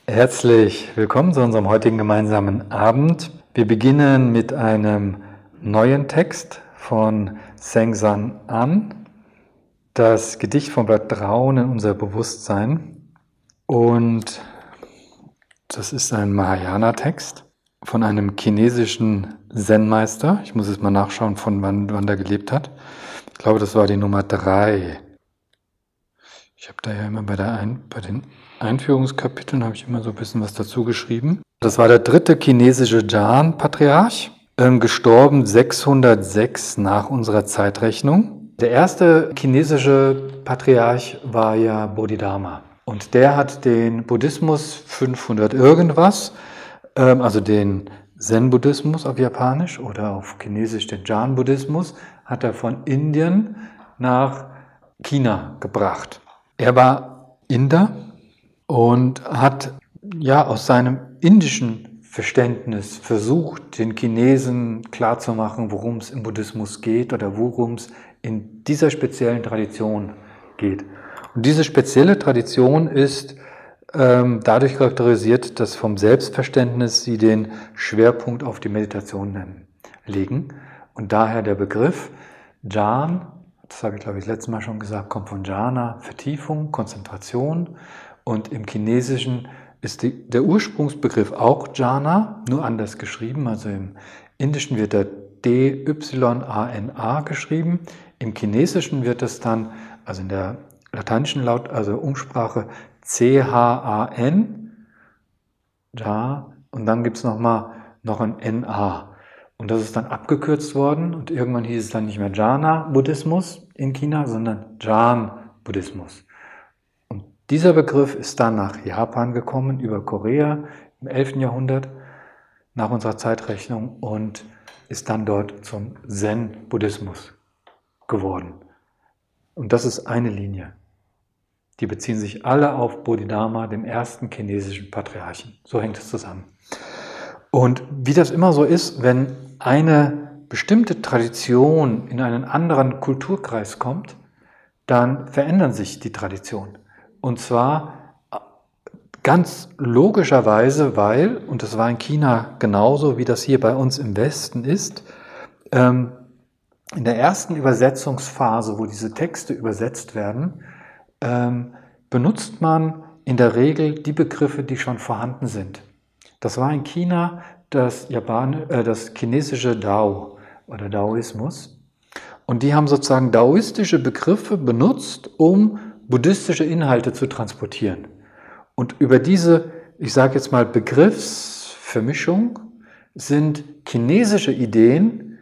Herzlich willkommen zu unserem heutigen gemeinsamen Abend. Wir beginnen mit einem neuen Text von Sengsan An, das Gedicht vom Vertrauen in unser Bewusstsein. Und das ist ein Mahayana-Text von einem chinesischen Zen-Meister. Ich muss jetzt mal nachschauen, von wann der gelebt hat. Ich glaube, das war die Nummer 3. Ich habe da ja immer bei den Einführungskapiteln habe ich immer so ein bisschen was dazu geschrieben. Das war der 3. chinesische Zhan-Patriarch, gestorben 606 nach unserer Zeitrechnung. Der erste chinesische Patriarch war ja Bodhidharma. Und der hat den Buddhismus 500 irgendwas, also den Zen-Buddhismus auf Japanisch oder auf Chinesisch den Zhan-Buddhismus, hat er von Indien nach China gebracht. Er war Inder und hat ja aus seinem indischen Verständnis versucht, den Chinesen klarzumachen, worum es im Buddhismus geht oder worum es in dieser speziellen Tradition geht. Und diese spezielle Tradition ist dadurch charakterisiert, dass vom Selbstverständnis sie den Schwerpunkt auf die Meditation legen. Und daher der Begriff Zhan, das habe ich glaube ich das letzte Mal schon gesagt, kommt von Jhana, Vertiefung, Konzentration. Und im Chinesischen ist der Ursprungsbegriff auch Jhana, nur anders geschrieben. Also im Indischen wird er D-Y-A-N-A geschrieben. Im Chinesischen wird es dann, also in der lateinischen Umsprache C-H-A-N, Ja, und dann gibt es noch ein N-A. Und das ist dann abgekürzt worden und irgendwann hieß es dann nicht mehr Jhana-Buddhismus in China, sondern Zhan-Buddhismus. Und dieser Begriff ist dann nach Japan gekommen, über Korea im 11. Jahrhundert nach unserer Zeitrechnung und ist dann dort zum Zen-Buddhismus geworden. Und das ist eine Linie. Die beziehen sich alle auf Bodhidharma, dem ersten chinesischen Patriarchen. So hängt es zusammen. Und wie das immer so ist, wenn eine bestimmte Tradition in einen anderen Kulturkreis kommt, dann verändern sich die Traditionen. Und zwar ganz logischerweise, weil, und das war in China genauso, wie das hier bei uns im Westen ist, in der ersten Übersetzungsphase, wo diese Texte übersetzt werden, benutzt man in der Regel die Begriffe, die schon vorhanden sind. Das war in China das chinesische Dao oder Daoismus. Und die haben sozusagen daoistische Begriffe benutzt, um buddhistische Inhalte zu transportieren. Und über diese, ich sage jetzt mal, Begriffsvermischung sind chinesische Ideen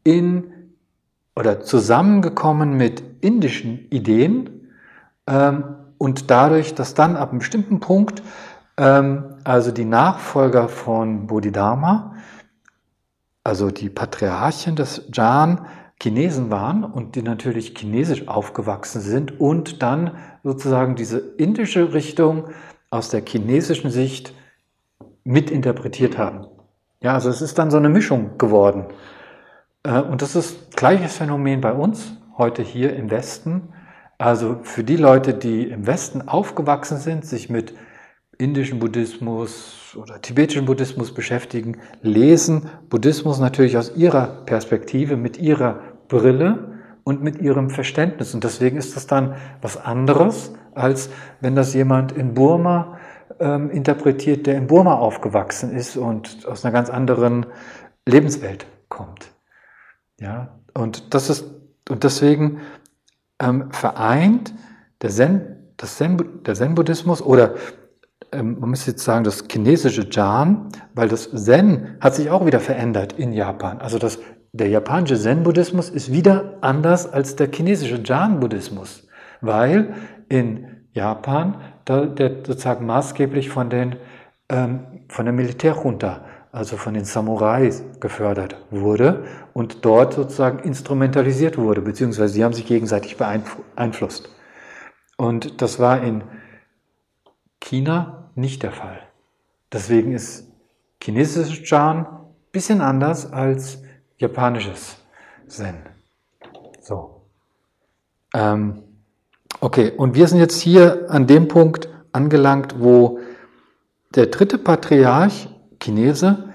zusammengekommen mit indischen Ideen und dadurch, dass dann ab einem bestimmten Punkt also die Nachfolger von Bodhidharma, also die Patriarchen des Zhan, Chinesen waren und die natürlich chinesisch aufgewachsen sind und dann sozusagen diese indische Richtung aus der chinesischen Sicht mitinterpretiert haben. Ja, also es ist dann so eine Mischung geworden. Und das ist gleiches Phänomen bei uns, heute hier im Westen. Also für die Leute, die im Westen aufgewachsen sind, sich mit indischen Buddhismus oder tibetischen Buddhismus beschäftigen, lesen Buddhismus natürlich aus ihrer Perspektive, mit ihrer Brille und mit ihrem Verständnis. Und deswegen ist das dann was anderes, als wenn das jemand in Burma interpretiert, der in Burma aufgewachsen ist und aus einer ganz anderen Lebenswelt kommt. Ja, und deswegen vereint der Zen-Buddhismus oder man müsste jetzt sagen, das chinesische Zhan, weil das Zen hat sich auch wieder verändert in Japan. Also der japanische Zen-Buddhismus ist wieder anders als der chinesische Zhan-Buddhismus, weil in Japan der sozusagen maßgeblich von der Militärjunta, also von den Samurais gefördert wurde und dort sozusagen instrumentalisiert wurde, beziehungsweise sie haben sich gegenseitig beeinflusst. Und das war in China nicht der Fall. Deswegen ist chinesisches Zhan ein bisschen anders als japanisches Zen. So. Okay, und wir sind jetzt hier an dem Punkt angelangt, wo der dritte Patriarch, Chinese,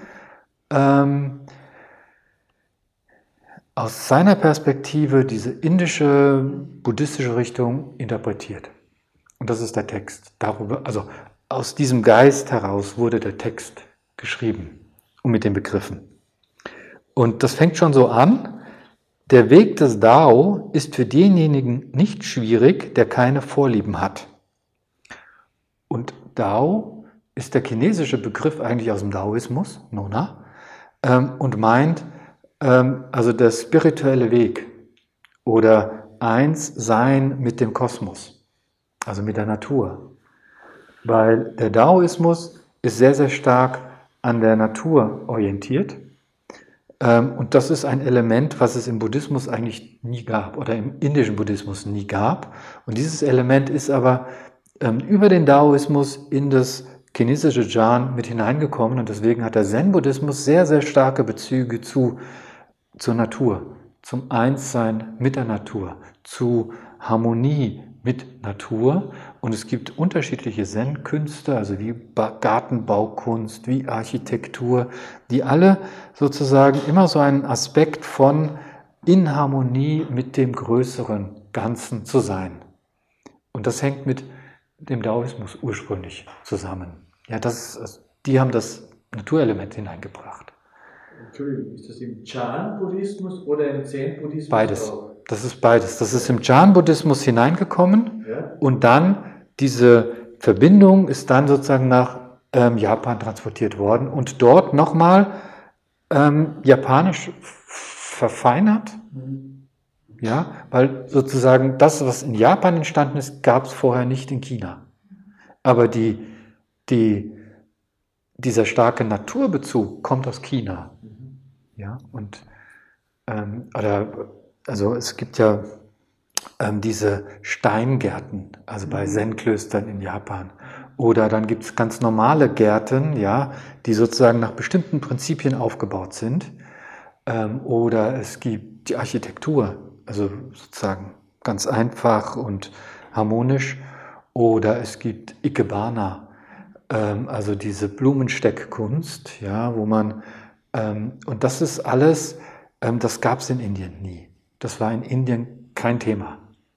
aus seiner Perspektive diese indische, buddhistische Richtung interpretiert. Und das ist der Text. Darüber, also aus diesem Geist heraus wurde der Text geschrieben und mit den Begriffen. Und das fängt schon so an. Der Weg des Dao ist für denjenigen nicht schwierig, der keine Vorlieben hat. Und Dao ist der chinesische Begriff eigentlich aus dem Daoismus, Nona, und meint also der spirituelle Weg oder eins sein mit dem Kosmos, also mit der Natur. Weil der Daoismus ist sehr, sehr stark an der Natur orientiert. Und das ist ein Element, was es im Buddhismus eigentlich nie gab oder im indischen Buddhismus nie gab. Und dieses Element ist aber über den Daoismus in das chinesische Zhan mit hineingekommen. Und deswegen hat der Zen-Buddhismus sehr, sehr starke Bezüge zur Natur, zum Einssein mit der Natur, zu Harmonie mit Natur. Und es gibt unterschiedliche Zen-Künste, also wie Gartenbaukunst, wie Architektur, die alle sozusagen immer so einen Aspekt von in Harmonie mit dem größeren Ganzen zu sein. Und das hängt mit dem Daoismus ursprünglich zusammen. Ja, die haben das Naturelement hineingebracht. Entschuldigung, ist das im Chan-Buddhismus oder im Zen-Buddhismus? Beides. Auch? Das ist beides. Das ist im Chan-Buddhismus hineingekommen, ja? Und dann diese Verbindung ist dann sozusagen nach Japan transportiert worden und dort nochmal japanisch verfeinert. Ja, weil sozusagen das, was in Japan entstanden ist, gab es vorher nicht in China. Aber dieser starke Naturbezug kommt aus China. Ja, und also es gibt ja diese Steingärten, also bei Zen-Klöstern in Japan. Oder dann gibt es ganz normale Gärten, ja, die sozusagen nach bestimmten Prinzipien aufgebaut sind. Oder es gibt die Architektur, also sozusagen ganz einfach und harmonisch. Oder es gibt Ikebana, also diese Blumensteckkunst, ja, wo man, und das ist alles, das gab es in Indien nie. Das war in Indien kein Thema.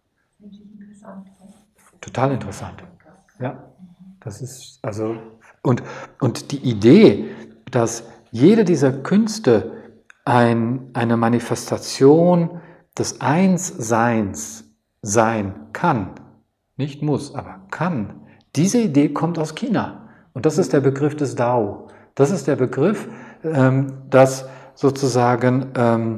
Total interessant. Ja, das ist also, und die Idee, dass jede dieser Künste eine Manifestation des Einsseins sein kann, nicht muss, aber kann, diese Idee kommt aus China. Und das ist der Begriff des Dao. Das ist der Begriff, dass sozusagen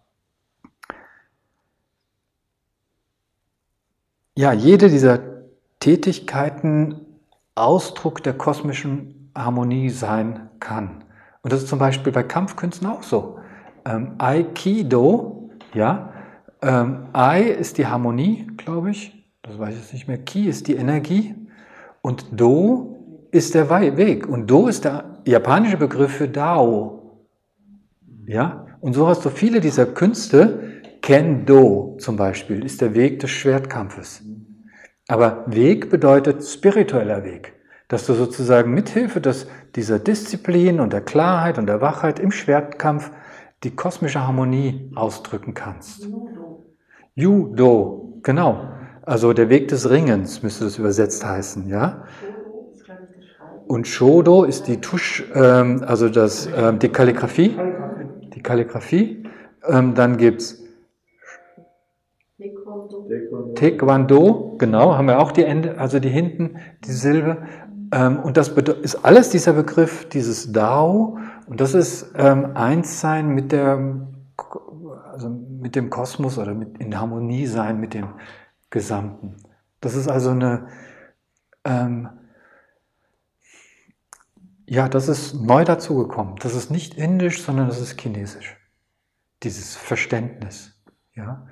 jede dieser Tätigkeiten Ausdruck der kosmischen Harmonie sein kann. Und das ist zum Beispiel bei Kampfkünsten auch so. Aikido, ja, Ai ist die Harmonie, glaube ich, das weiß ich jetzt nicht mehr, Ki ist die Energie und Do ist der Weg. Und Do ist der japanische Begriff für Dao. Ja? Und so hast du viele dieser Künste. Kendo zum Beispiel ist der Weg des Schwertkampfes. Aber Weg bedeutet spiritueller Weg, dass du sozusagen mithilfe dieser Disziplin und der Klarheit und der Wachheit im Schwertkampf die kosmische Harmonie ausdrücken kannst. Judo, genau. Also der Weg des Ringens müsste das übersetzt heißen, ja. Und Shodo ist die also die Kalligraphie. Die Kalligraphie. Dann gibt es Taekwondo, genau, haben wir auch die hinten, die Silbe. Und das ist alles dieser Begriff, dieses Dao. Und das ist Einssein mit dem Kosmos oder in Harmonie sein mit dem Gesamten. Das ist also das ist neu dazugekommen. Das ist nicht indisch, sondern das ist chinesisch. Dieses Verständnis. Ja.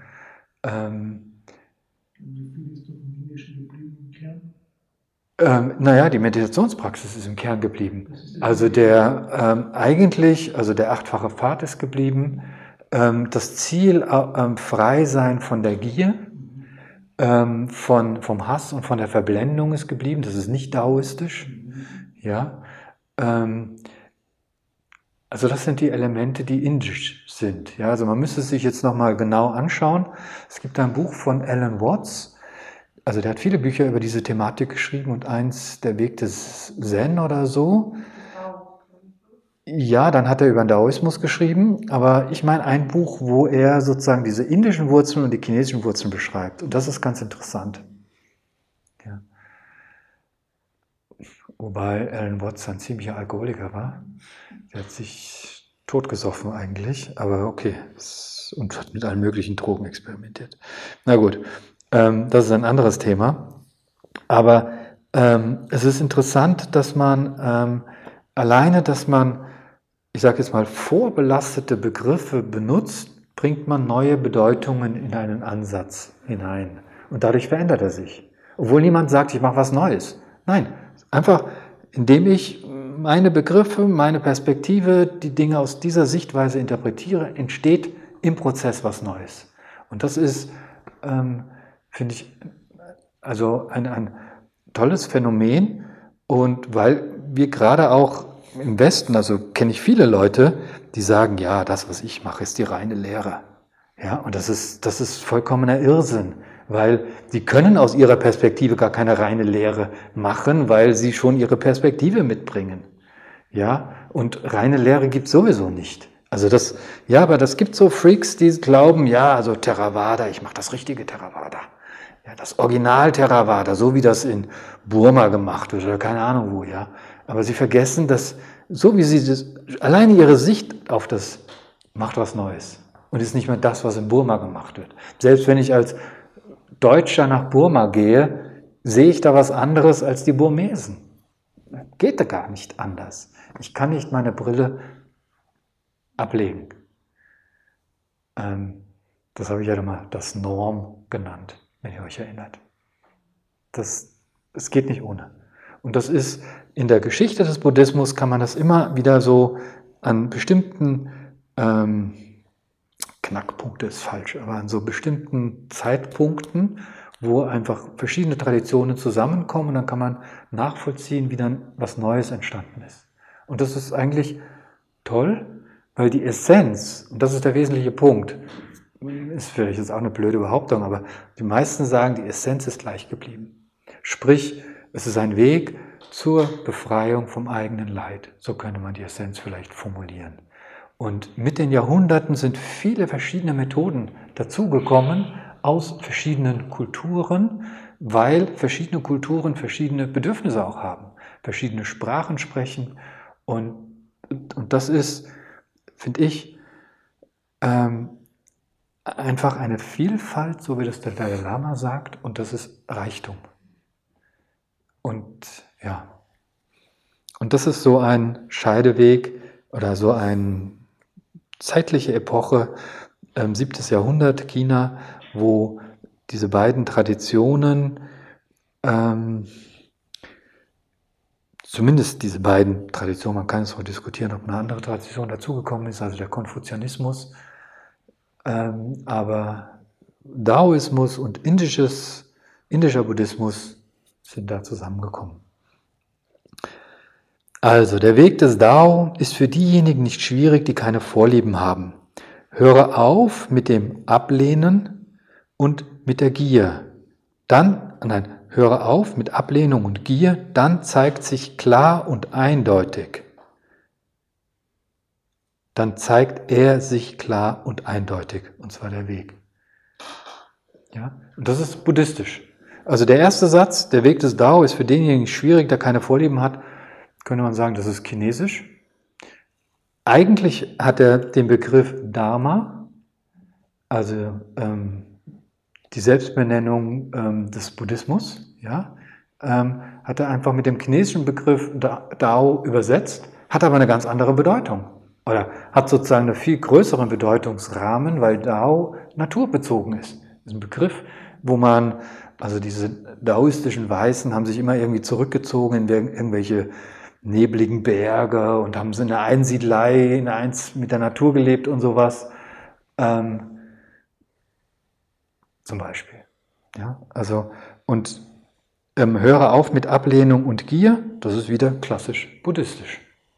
Wie viel ist doch im Indischen geblieben im Kern? Die Meditationspraxis ist im Kern geblieben. Also der 8-fache Pfad ist geblieben. Das Ziel, frei sein von der Gier, vom Hass und von der Verblendung ist geblieben. Das ist nicht daoistisch. Ja, also das sind die Elemente, die indisch sind. Ja, also man müsste es sich jetzt nochmal genau anschauen. Es gibt ein Buch von Alan Watts, also der hat viele Bücher über diese Thematik geschrieben und eins, der Weg des Zen oder so. Ja, dann hat er über den Daoismus geschrieben, aber ich meine ein Buch, wo er sozusagen diese indischen Wurzeln und die chinesischen Wurzeln beschreibt. Und das ist ganz interessant. Ja. Wobei Alan Watts ein ziemlicher Alkoholiker war. Der hat sich totgesoffen eigentlich, aber okay, und hat mit allen möglichen Drogen experimentiert. Na gut, das ist ein anderes Thema. Aber es ist interessant, dass man alleine, dass man, ich sage jetzt mal, vorbelastete Begriffe benutzt, bringt man neue Bedeutungen in einen Ansatz hinein. Und dadurch verändert er sich. Obwohl niemand sagt, ich mache was Neues. Nein, einfach indem ich meine Begriffe, meine Perspektive, die Dinge aus dieser Sichtweise interpretiere, entsteht im Prozess was Neues. Und das ist, finde ich, also ein tolles Phänomen. Und weil wir gerade auch im Westen, also kenne ich viele Leute, die sagen, ja, das, was ich mache, ist die reine Lehre. Ja, und das ist vollkommener Irrsinn, weil die können aus ihrer Perspektive gar keine reine Lehre machen, weil sie schon ihre Perspektive mitbringen. Ja, und reine Lehre gibt es sowieso nicht. Also das, ja, aber das gibt so Freaks, die glauben, ja, also Theravada, ich mache das richtige Theravada. Ja, das Original Theravada, so wie das in Burma gemacht wird oder keine Ahnung wo, ja. Aber sie vergessen, dass, so wie sie das, alleine ihre Sicht auf das macht was Neues und ist nicht mehr das, was in Burma gemacht wird. Selbst wenn ich als Deutscher nach Burma gehe, sehe ich da was anderes als die Burmesen. Geht da gar nicht anders. Ich kann nicht meine Brille ablegen. Das habe ich ja mal das Norm genannt, wenn ihr euch erinnert. Es geht nicht ohne. Und das ist in der Geschichte des Buddhismus, kann man das immer wieder so an bestimmten Knackpunkte ist falsch, aber an so bestimmten Zeitpunkten, wo einfach verschiedene Traditionen zusammenkommen und dann kann man nachvollziehen, wie dann was Neues entstanden ist. Und das ist eigentlich toll, weil die Essenz, und das ist der wesentliche Punkt, ist vielleicht jetzt auch eine blöde Behauptung, aber die meisten sagen, die Essenz ist gleich geblieben. Sprich, es ist ein Weg zur Befreiung vom eigenen Leid. So könnte man die Essenz vielleicht formulieren. Und mit den Jahrhunderten sind viele verschiedene Methoden dazugekommen aus verschiedenen Kulturen, weil verschiedene Kulturen verschiedene Bedürfnisse auch haben, verschiedene Sprachen sprechen. Und das ist, finde ich, einfach eine Vielfalt, so wie das der Dalai Lama sagt, und das ist Reichtum. Und ja, und das ist so ein Scheideweg oder so eine zeitliche Epoche, 7. Jahrhundert China, wo diese beiden Traditionen, zumindest diese beiden Traditionen, man kann es auch diskutieren, ob eine andere Tradition dazugekommen ist, also der Konfuzianismus, aber Daoismus und indischer Buddhismus sind da zusammengekommen. Also, der Weg des Dao ist für diejenigen nicht schwierig, die keine Vorlieben haben. Höre auf mit dem Ablehnen und mit der Gier. Höre auf mit Ablehnung und Gier, dann zeigt sich klar und eindeutig. Dann zeigt er sich klar und eindeutig, und zwar der Weg. Ja? Und das ist buddhistisch. Also der erste Satz, der Weg des Dao ist für denjenigen schwierig, der keine Vorlieben hat, könnte man sagen, das ist chinesisch. Eigentlich hat er den Begriff Dharma, also die Selbstbenennung des Buddhismus, ja, hat er einfach mit dem chinesischen Begriff Dao übersetzt, hat aber eine ganz andere Bedeutung. Oder hat sozusagen einen viel größeren Bedeutungsrahmen, weil Dao naturbezogen ist. Das ist ein Begriff, wo man, also diese daoistischen Weißen haben sich immer irgendwie zurückgezogen in irgendwelche nebligen Berge und haben so in einer Einsiedlei, in eins mit der Natur gelebt und sowas. Zum Beispiel. Ja, also, und höre auf mit Ablehnung und Gier, das ist wieder klassisch buddhistisch.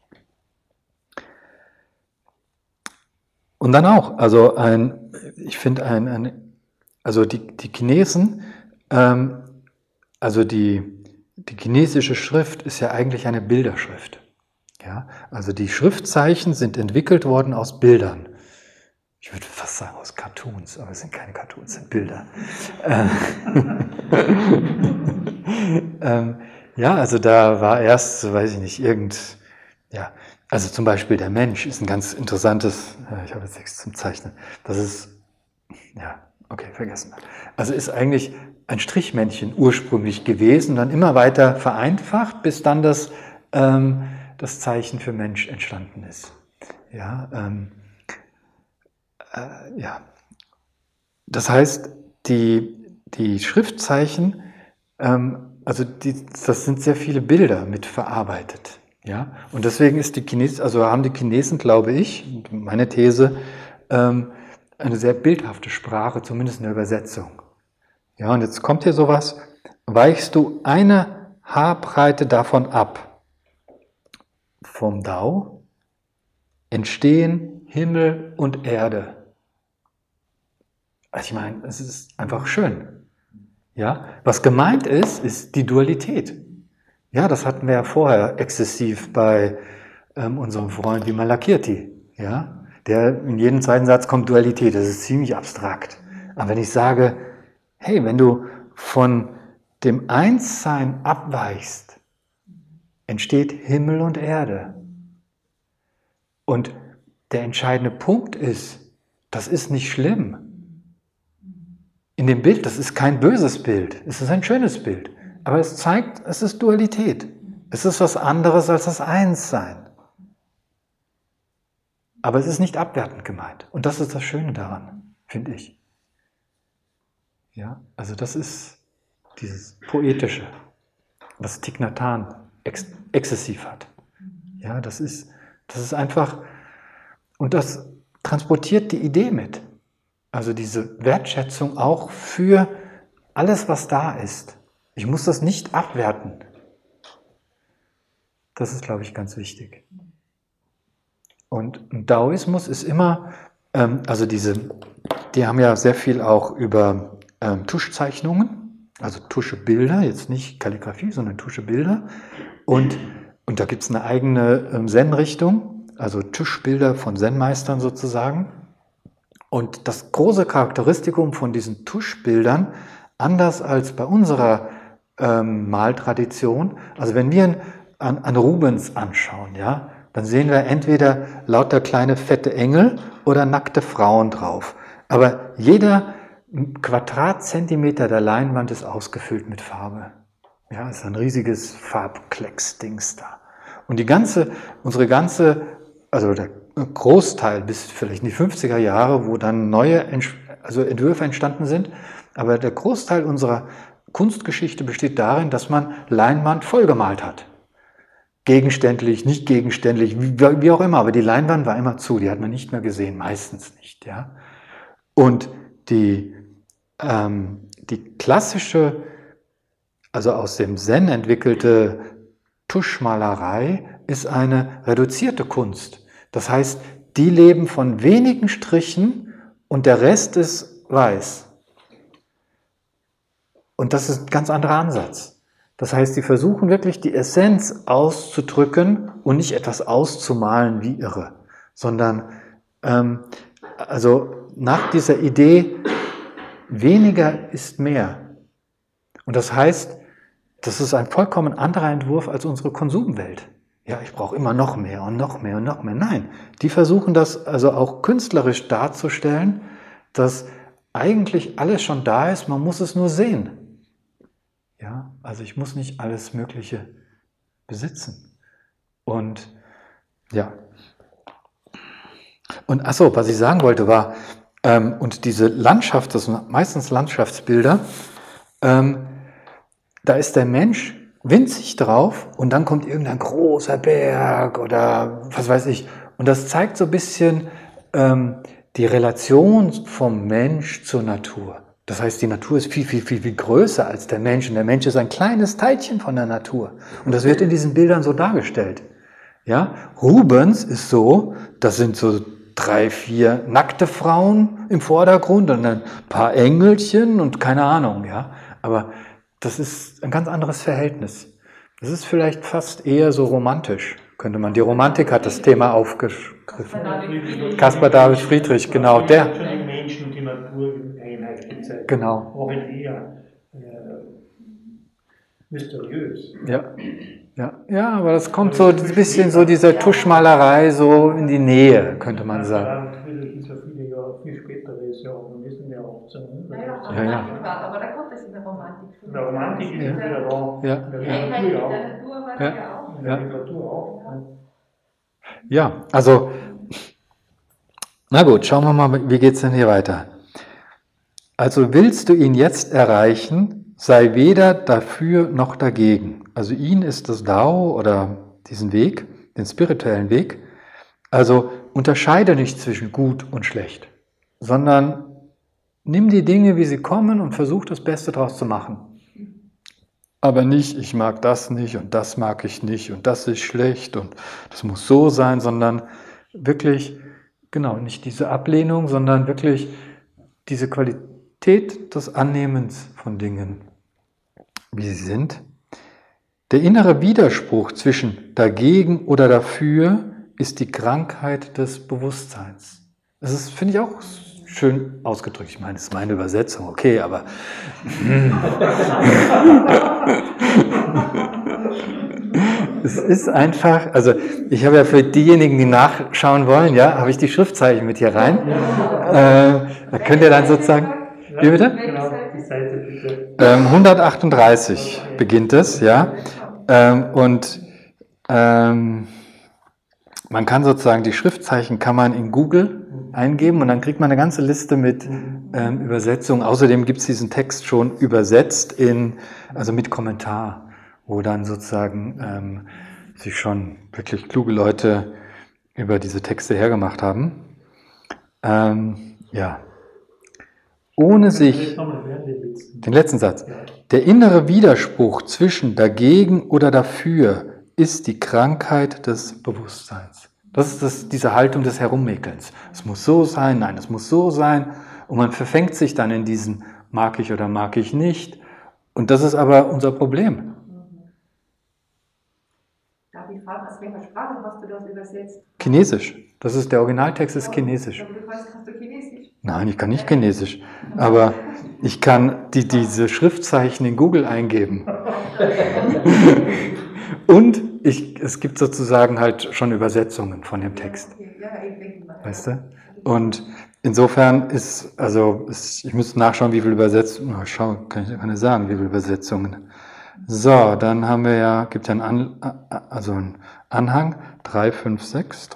Und dann auch, also ich finde also die Chinesen, also die chinesische Schrift ist ja eigentlich eine Bilderschrift. Ja? Also die Schriftzeichen sind entwickelt worden aus Bildern. Ich würde fast sagen aus Cartoons, aber es sind keine Cartoons, es sind Bilder. Ja, also da war erst, weiß ich nicht, also zum Beispiel der Mensch ist ein ganz interessantes, ich habe jetzt nichts zum Zeichnen, das ist, okay, vergessen. Also ist eigentlich ein Strichmännchen ursprünglich gewesen, dann immer weiter vereinfacht, bis dann das Zeichen für Mensch entstanden ist. Das heißt, die Schriftzeichen, das sind sehr viele Bilder mit verarbeitet. Ja? Und deswegen ist haben die Chinesen, glaube ich, meine These, eine sehr bildhafte Sprache, zumindest in der Übersetzung. Ja, und jetzt kommt hier sowas, weichst du eine Haarbreite davon ab, vom Dao entstehen Himmel und Erde. Also ich meine, es ist einfach schön. Ja? Was gemeint ist die Dualität. Ja, das hatten wir ja vorher exzessiv bei unserem Freund Vimalakirti. Ja? Der in jedem zweiten Satz kommt Dualität, das ist ziemlich abstrakt. Aber wenn ich sage, hey, wenn du von dem Einssein abweichst, entsteht Himmel und Erde. Und der entscheidende Punkt ist, das ist nicht schlimm. In dem Bild, das ist kein böses Bild, es ist ein schönes Bild. Aber es zeigt, es ist Dualität. Es ist was anderes als das Einssein. Aber es ist nicht abwertend gemeint. Und das ist das Schöne daran, finde ich. Ja, also das ist dieses Poetische, was Thich Nhat Hanh exzessiv hat. Ja, das ist einfach, und das transportiert die Idee mit. Also diese Wertschätzung auch für alles, was da ist. Ich muss das nicht abwerten. Das ist, glaube ich, ganz wichtig. Und Daoismus ist immer, die haben ja sehr viel auch über Tuschzeichnungen, also Tuschebilder, jetzt nicht Kalligrafie, sondern Tuschebilder. Und da gibt es eine eigene Zen-Richtung, also Tuschbilder von Zen-Meistern sozusagen. Und das große Charakteristikum von diesen Tuschbildern, anders als bei unserer Maltradition, also wenn wir an Rubens anschauen, ja, dann sehen wir entweder lauter kleine fette Engel oder nackte Frauen drauf. Aber jeder Quadratzentimeter der Leinwand ist ausgefüllt mit Farbe. Ja, es ist ein riesiges Farbklecks-Dings da. Und also der Großteil bis vielleicht in die 50er Jahre, wo dann neue Entwürfe entstanden sind, aber der Großteil unserer Kunstgeschichte besteht darin, dass man Leinwand vollgemalt hat. Gegenständlich, nicht gegenständlich, wie auch immer, aber die Leinwand war immer zu, die hat man nicht mehr gesehen, meistens nicht. Ja? Und die klassische, also aus dem Zen entwickelte Tuschmalerei ist eine reduzierte Kunst. Das heißt, die leben von wenigen Strichen und der Rest ist weiß. Und das ist ein ganz anderer Ansatz. Das heißt, sie versuchen wirklich die Essenz auszudrücken und nicht etwas auszumalen wie irre, sondern nach dieser Idee, weniger ist mehr. Und das heißt, das ist ein vollkommen anderer Entwurf als unsere Konsumwelt. Ja, ich brauche immer noch mehr und noch mehr und noch mehr. Nein, die versuchen das also auch künstlerisch darzustellen, dass eigentlich alles schon da ist, man muss es nur sehen. Ja, also ich muss nicht alles Mögliche besitzen. Und ja. Und was ich sagen wollte war, und diese Landschaft, das sind meistens Landschaftsbilder, da ist der Mensch winzig drauf und dann kommt irgendein großer Berg oder was weiß ich. Und das zeigt so ein bisschen die Relation vom Mensch zur Natur. Das heißt, die Natur ist viel, viel, viel, viel größer als der Mensch. Und der Mensch ist ein kleines Teilchen von der Natur. Und das wird in diesen Bildern so dargestellt. Ja? Rubens ist so, das sind so 3, 4 nackte Frauen im Vordergrund und ein paar Engelchen und keine Ahnung. Ja? Aber das ist ein ganz anderes Verhältnis. Das ist vielleicht fast eher so romantisch, könnte man. Die Romantik hat das Thema aufgegriffen. Caspar David Friedrich, genau. Der schon den Menschen die Natureinheit gezeigt. Genau. Auch eher mysteriös. Ja, aber das kommt so ein bisschen so dieser Tuschmalerei so in die Nähe, könnte man sagen. Natürlich ist ja viele Jahre, viel später ist ja auch, wir wissen ja 1800. Ja. Aber da kommt es in der Romantik schon. In der Romantik ist es wieder da. Ja. In der Die Einheit Literatur mit auch. der Natur war das ja auch. In der Literatur auch. Ja, also, na gut, schauen wir mal, wie geht es denn hier weiter? Also willst du ihn jetzt erreichen, sei weder dafür noch dagegen. Also ihn ist das Dao oder diesen Weg, den spirituellen Weg. Also unterscheide nicht zwischen gut und schlecht, sondern nimm die Dinge, wie sie kommen und versuch das Beste draus zu machen. Aber nicht, ich mag das nicht und das mag ich nicht und das ist schlecht und das muss so sein, sondern wirklich, genau, nicht diese Ablehnung, sondern wirklich diese Qualität des Annehmens von Dingen, wie sie sind. Der innere Widerspruch zwischen dagegen oder dafür ist die Krankheit des Bewusstseins. Das ist, finde ich, auch schön ausgedrückt. Ich meine, das ist meine Übersetzung, okay, aber es ist einfach, also ich habe ja für diejenigen, die nachschauen wollen, ja, habe ich die Schriftzeichen mit hier rein. Da könnt ihr dann sozusagen, wie bitte? Genau, die Seite bitte. 138 beginnt es, ja. Man kann sozusagen die Schriftzeichen kann man in Google eingeben und dann kriegt man eine ganze Liste mit Übersetzungen. Außerdem gibt es diesen Text schon übersetzt also mit Kommentar, wo dann sozusagen sich schon wirklich kluge Leute über diese Texte hergemacht haben. Ja. Ohne sich, den letzten Satz, der innere Widerspruch zwischen dagegen oder dafür ist die Krankheit des Bewusstseins. Das ist diese Haltung des Herummäkelns. Es muss so sein, nein, es muss so sein. Und man verfängt sich dann in diesen mag ich oder mag ich nicht. Und das ist aber unser Problem. Darf ich fragen, aus welcher Sprache hast du das übersetzt? Chinesisch. Das ist der Originaltext ist Chinesisch. Aber du kannst du Chinesisch? Nein, ich kann nicht Chinesisch. Aber ich kann diese Schriftzeichen in Google eingeben. Und es gibt sozusagen halt schon Übersetzungen von dem Text. Ja, ich denke mal. Weißt du? Und insofern ich müsste nachschauen, wie viele Übersetzungen, kann ich nicht sagen, wie viele Übersetzungen. So, dann haben wir gibt ja einen Anhang, 356.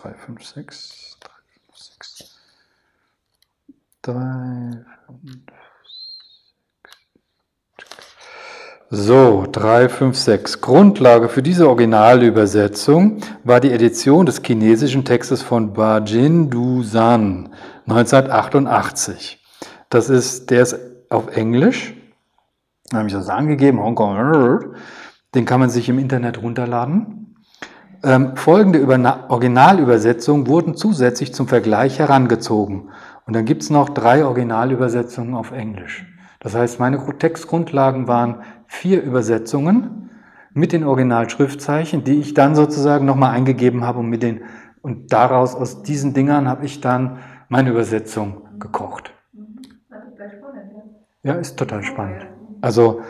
So, 356. Grundlage für diese Originalübersetzung war die Edition des chinesischen Textes von Bajin Dusan 1988. Der ist auf Englisch, da habe ich das angegeben, Hongkong, den kann man sich im Internet runterladen. Folgende Originalübersetzungen wurden zusätzlich zum Vergleich herangezogen. Und dann gibt es noch 3 Originalübersetzungen auf Englisch. Das heißt, meine Textgrundlagen waren 4 Übersetzungen mit den Originalschriftzeichen, die ich dann sozusagen nochmal eingegeben habe und daraus, aus diesen Dingern, habe ich dann meine Übersetzung gekocht. Das ist total spannend, Ja, ist total spannend. Also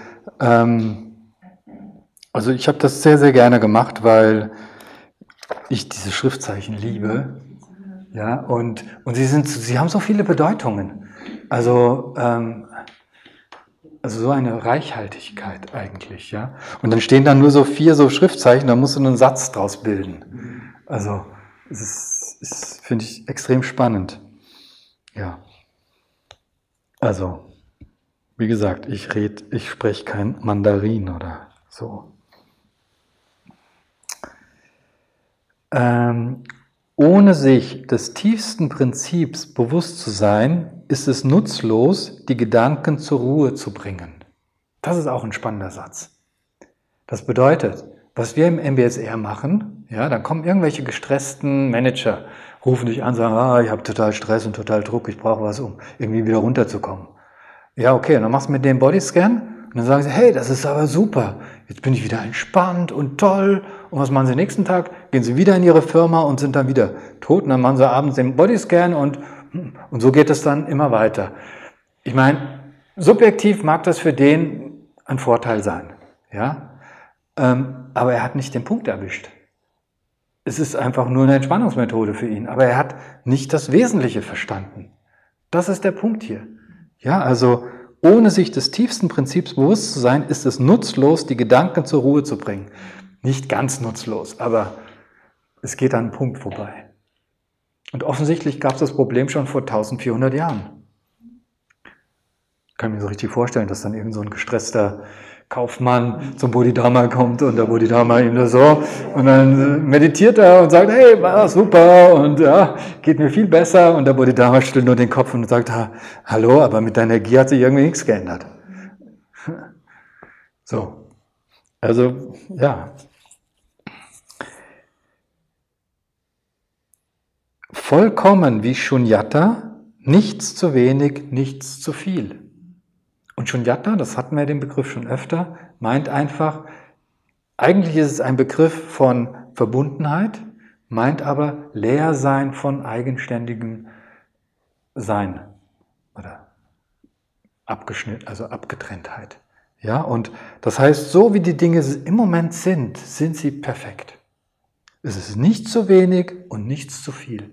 ich habe das sehr, sehr gerne gemacht, weil ich diese Schriftzeichen liebe. Ja, und sie haben so viele Bedeutungen. Also so eine Reichhaltigkeit eigentlich, ja. Und dann stehen dann nur so 4 so Schriftzeichen, da musst du einen Satz draus bilden. Also, es finde ich extrem spannend. Ja. Also, wie gesagt, ich spreche kein Mandarin oder so. Ohne sich des tiefsten Prinzips bewusst zu sein, ist es nutzlos, die Gedanken zur Ruhe zu bringen. Das ist auch ein spannender Satz. Das bedeutet, was wir im MBSR machen, ja, dann kommen irgendwelche gestressten Manager, rufen dich an, sagen, ich habe total Stress und total Druck, ich brauche was, um irgendwie wieder runterzukommen. Ja, okay, und dann machst du mit dem Bodyscan und dann sagen sie, hey, das ist aber super, jetzt bin ich wieder entspannt und toll. Und was machen sie nächsten Tag? Gehen sie wieder in ihre Firma und sind dann wieder tot und dann machen sie abends den Bodyscan und so geht es dann immer weiter. Ich meine, subjektiv mag das für den ein Vorteil sein, ja, aber er hat nicht den Punkt erwischt. Es ist einfach nur eine Entspannungsmethode für ihn, aber er hat nicht das Wesentliche verstanden. Das ist der Punkt hier. Ja, also ohne sich des tiefsten Prinzips bewusst zu sein, ist es nutzlos, die Gedanken zur Ruhe zu bringen. Nicht ganz nutzlos, aber es geht an einen Punkt vorbei. Und offensichtlich gab es das Problem schon vor 1400 Jahren. Ich kann mir so richtig vorstellen, dass dann irgend so ein gestresster Kaufmann zum Bodhidharma kommt und der Bodhidharma ihm das so und dann meditiert er und sagt, hey, war super und ja, geht mir viel besser und der Bodhidharma schüttelt nur den Kopf und sagt, hallo, aber mit deiner Energie hat sich irgendwie nichts geändert. So, also ja. Vollkommen wie Shunyata, nichts zu wenig, nichts zu viel. Und Shunyata, das hatten wir den Begriff schon öfter, meint einfach, eigentlich ist es ein Begriff von Verbundenheit, meint aber Leersein von eigenständigem Sein oder Abgetrenntheit. Ja, und das heißt, so wie die Dinge im Moment sind sie perfekt. Es ist nicht zu wenig und nichts zu viel.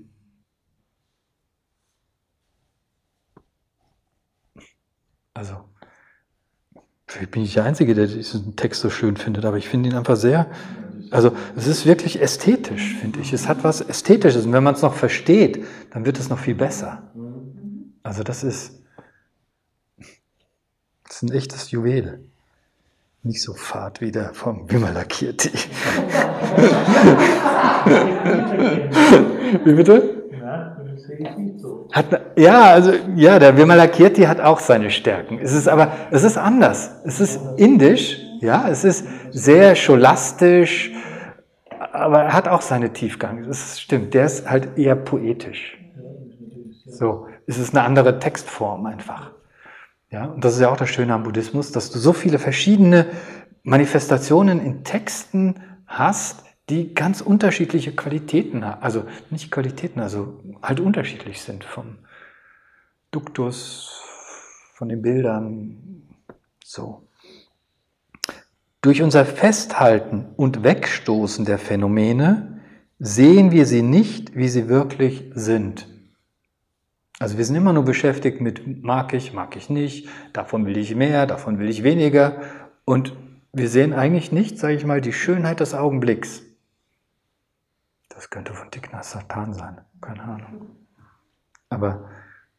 Also, vielleicht bin ich der Einzige, der diesen Text so schön findet, aber ich finde ihn einfach sehr, also es ist wirklich ästhetisch, finde ich. Es hat was Ästhetisches und wenn man es noch versteht, dann wird es noch viel besser. Also das ist ein echtes Juwel. Nicht so fad wie der vom Vimalakirti. Wie bitte? Ja, das sehe ich nicht so. Der Vimalakirti hat auch seine Stärken. Es ist anders. Es ist indisch, ja, es ist sehr scholastisch, aber er hat auch seine Tiefgang. Das stimmt, der ist halt eher poetisch. So, es ist eine andere Textform einfach. Ja, und das ist ja auch das Schöne am Buddhismus, dass du so viele verschiedene Manifestationen in Texten hast, die ganz unterschiedliche Qualitäten haben. Also nicht Qualitäten, also halt unterschiedlich sind vom Duktus, von den Bildern. So. Durch unser Festhalten und Wegstoßen der Phänomene sehen wir sie nicht, wie sie wirklich sind. Also wir sind immer nur beschäftigt mit mag ich nicht, davon will ich mehr, davon will ich weniger und wir sehen eigentlich nicht, sage ich mal, die Schönheit des Augenblicks. Das könnte von Thich Nhat Hanh sein, keine Ahnung. Aber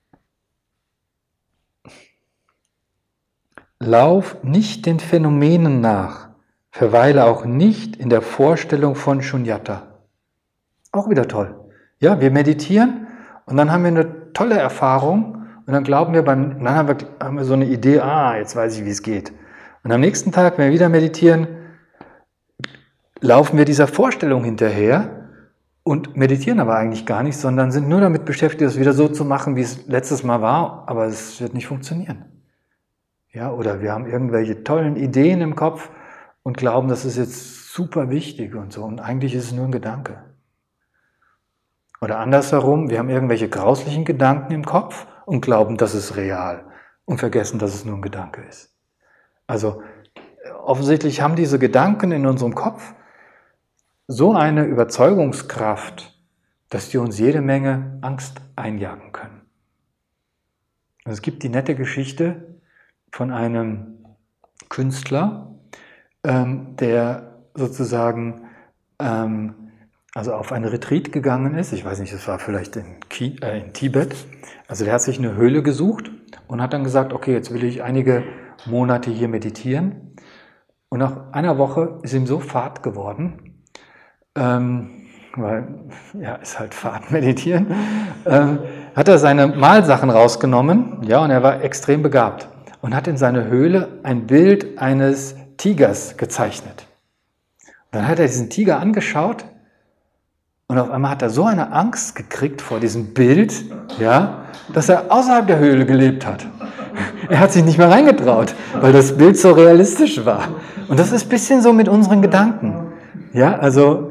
lauf nicht den Phänomenen nach, verweile auch nicht in der Vorstellung von Shunyata. Auch wieder toll. Ja, wir meditieren und dann haben wir eine tolle Erfahrung und dann glauben wir, dann haben wir so eine Idee, jetzt weiß ich, wie es geht. Und am nächsten Tag, wenn wir wieder meditieren, laufen wir dieser Vorstellung hinterher und meditieren aber eigentlich gar nicht, sondern sind nur damit beschäftigt, es wieder so zu machen, wie es letztes Mal war, aber es wird nicht funktionieren. Ja, oder wir haben irgendwelche tollen Ideen im Kopf und glauben, das ist jetzt super wichtig und so und eigentlich ist es nur ein Gedanke. Oder andersherum, wir haben irgendwelche grauslichen Gedanken im Kopf und glauben, das ist real und vergessen, dass es nur ein Gedanke ist. Also offensichtlich haben diese Gedanken in unserem Kopf so eine Überzeugungskraft, dass die uns jede Menge Angst einjagen können. Also es gibt die nette Geschichte von einem Künstler, der sozusagen also auf einen Retreat gegangen ist, ich weiß nicht, das war vielleicht in Tibet, also der hat sich eine Höhle gesucht und hat dann gesagt, okay, jetzt will ich einige Monate hier meditieren und nach einer Woche ist ihm so fad geworden, weil, ist halt Fad meditieren, hat er seine Malsachen rausgenommen, ja, und er war extrem begabt und hat in seiner Höhle ein Bild eines Tigers gezeichnet. Dann hat er diesen Tiger angeschaut und auf einmal hat er so eine Angst gekriegt vor diesem Bild, ja, dass er außerhalb der Höhle gelebt hat. Er hat sich nicht mehr reingetraut, weil das Bild so realistisch war. Und das ist ein bisschen so mit unseren Gedanken. Ja, also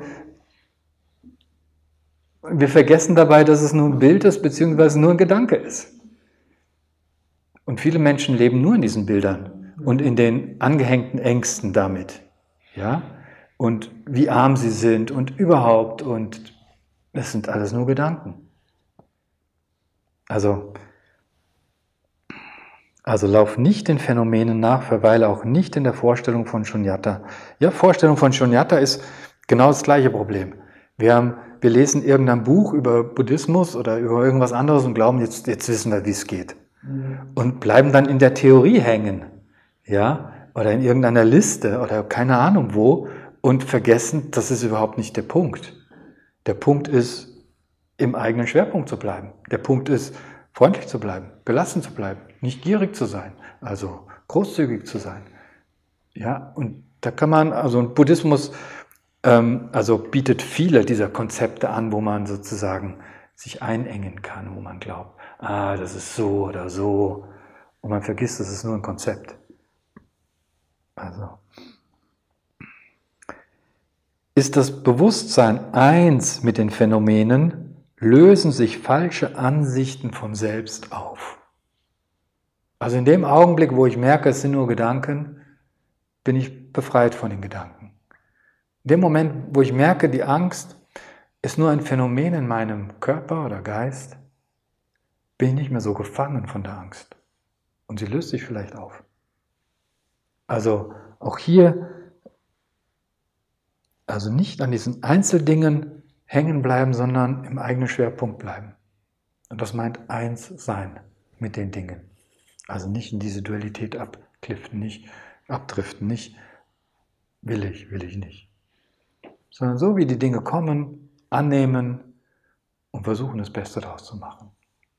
wir vergessen dabei, dass es nur ein Bild ist, beziehungsweise nur ein Gedanke ist. Und viele Menschen leben nur in diesen Bildern und in den angehängten Ängsten damit. Ja? Und wie arm sie sind und überhaupt. Und das sind alles nur Gedanken. Also lauf nicht den Phänomenen nach, verweile auch nicht in der Vorstellung von Shunyata. Ja, Vorstellung von Shunyata ist genau das gleiche Problem. Wir lesen irgendein Buch über Buddhismus oder über irgendwas anderes und glauben, jetzt wissen wir, wie es geht. Und bleiben dann in der Theorie hängen, ja, oder in irgendeiner Liste oder keine Ahnung wo und vergessen, das ist überhaupt nicht der Punkt. Der Punkt ist, im eigenen Schwerpunkt zu bleiben. Der Punkt ist, freundlich zu bleiben, gelassen zu bleiben, nicht gierig zu sein, also großzügig zu sein. Ja, und da kann man, also Buddhismus bietet viele dieser Konzepte an, wo man sozusagen sich einengen kann, wo man glaubt, das ist so oder so, und man vergisst, das ist nur ein Konzept. Also ist das Bewusstsein eins mit den Phänomenen, lösen sich falsche Ansichten von selbst auf. Also in dem Augenblick, wo ich merke, es sind nur Gedanken, bin ich befreit von den Gedanken. In dem Moment, wo ich merke, die Angst ist nur ein Phänomen in meinem Körper oder Geist, bin ich nicht mehr so gefangen von der Angst. Und sie löst sich vielleicht auf. Also auch hier, also nicht an diesen Einzeldingen hängen bleiben, sondern im eigenen Schwerpunkt bleiben. Und das meint eins sein mit den Dingen. Also nicht in diese Dualität abdriften, nicht will ich nicht. Sondern so wie die Dinge kommen, annehmen und versuchen, das Beste daraus zu machen.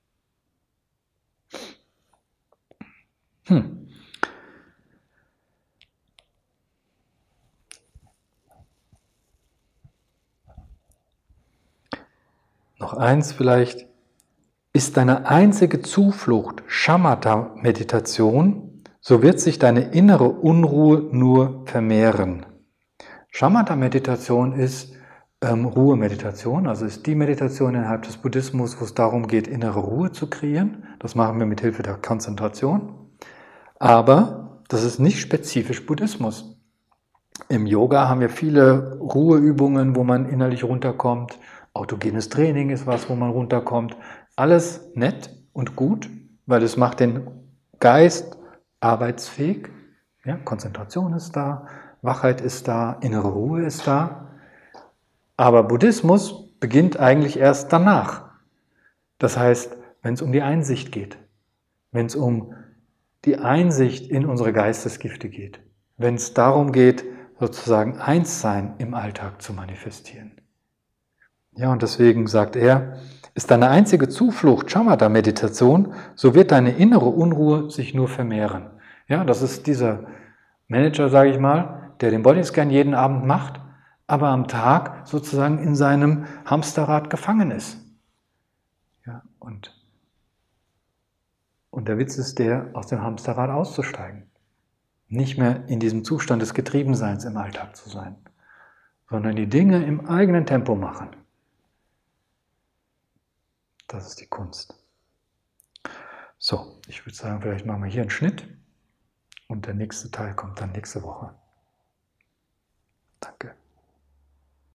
Noch eins vielleicht, ist deine einzige Zuflucht Shamatha-Meditation, so wird sich deine innere Unruhe nur vermehren. Shamatha-Meditation ist Ruhe-Meditation, also ist die Meditation innerhalb des Buddhismus, wo es darum geht, innere Ruhe zu kreieren. Das machen wir mit Hilfe der Konzentration. Aber das ist nicht spezifisch Buddhismus. Im Yoga haben wir viele Ruheübungen, wo man innerlich runterkommt. Autogenes Training ist was, wo man runterkommt. Alles nett und gut, weil es macht den Geist arbeitsfähig. Ja, Konzentration ist da, Wachheit ist da, innere Ruhe ist da. Aber Buddhismus beginnt eigentlich erst danach. Das heißt, wenn es um die Einsicht geht, wenn es um die Einsicht in unsere Geistesgifte geht, wenn es darum geht, sozusagen Einssein im Alltag zu manifestieren. Ja, und deswegen sagt er, ist deine einzige Zuflucht Shamatha-Meditation, so wird deine innere Unruhe sich nur vermehren. Ja, das ist dieser Manager, sage ich mal, der den Bodyscan jeden Abend macht, aber am Tag sozusagen in seinem Hamsterrad gefangen ist. Ja, und der Witz ist der, aus dem Hamsterrad auszusteigen. Nicht mehr in diesem Zustand des Getriebenseins im Alltag zu sein, sondern die Dinge im eigenen Tempo machen. Das ist die Kunst. So, ich würde sagen, vielleicht machen wir hier einen Schnitt und der nächste Teil kommt dann nächste Woche. Danke.